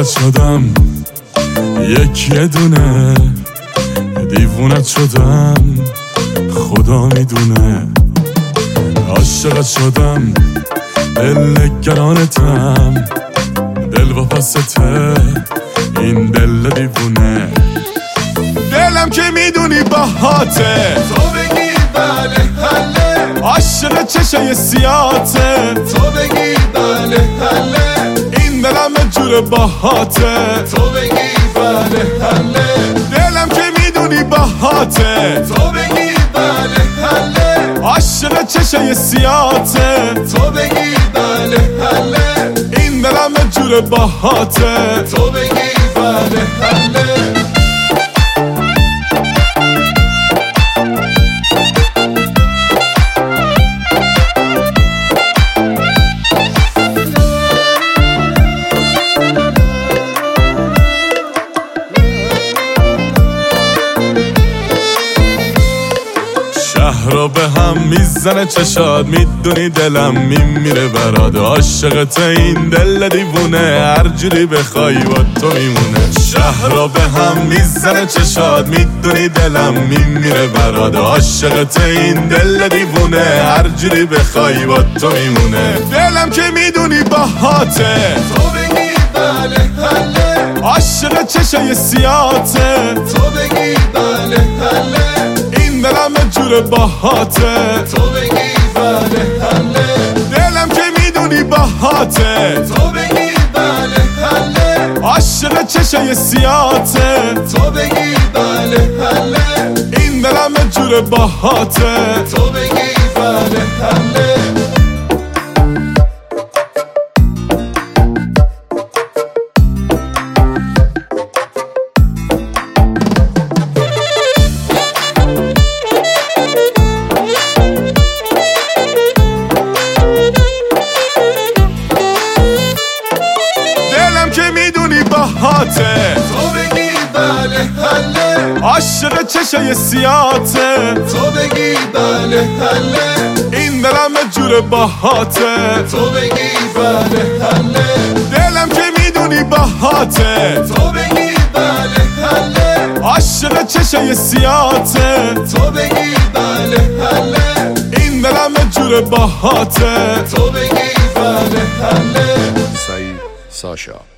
شدم یه دونه، دیوونت شدم خدا میدونه. عاشقت شدم دل گرانتم، دل و پسته این دل دیوونه. دلم که میدونی باهاته، تو بگی بله حله، عاشق چشای سیاته. تو بگی بله حله، این دلم جور باهاته، تو بگی بله حله. دلم که میدونی باهاته، تو بگی بله حله، عاشق چشای سیاته. تو بگی بله حله، این دلم جور باهاته، تو بگی بله حله. شهر رو به هم میزنه چشاد، میدونی دلم میمیره برات. عاشقت این دل دیوونه، هر جوری بخوای با تو میمونه. شهر رو به هم میزنه چشاد، میدونی دلم میمیره برات. عاشقت این دل دیوونه، هر جوری بخوای با تو میمونه. دلم که میدونی باهاته، تو بگی بله حله، عاشق چشای سیاته. تو بگی بله حله، این دلم جور باهاته، تو بگی بله حله. دلم که میدونی باهاته، تو بگی بله حله، عاشق چشای سیاته. تو بگی بله حله، این دلم جور باهاته، تو بگی بله حله. دلم که میدونی باهاته، تو بگی بله حله، عاشق چشای سیاته. تو بگی بله حله، این دلم جور باهاته، تو بگی بله حله. دلم که میدونی باهاته، تو بگی بله حله، عاشق چشای سیاته. تو بگی بله حله، این دلم جور باهاته، تو بگی بله حله. سعید ساشا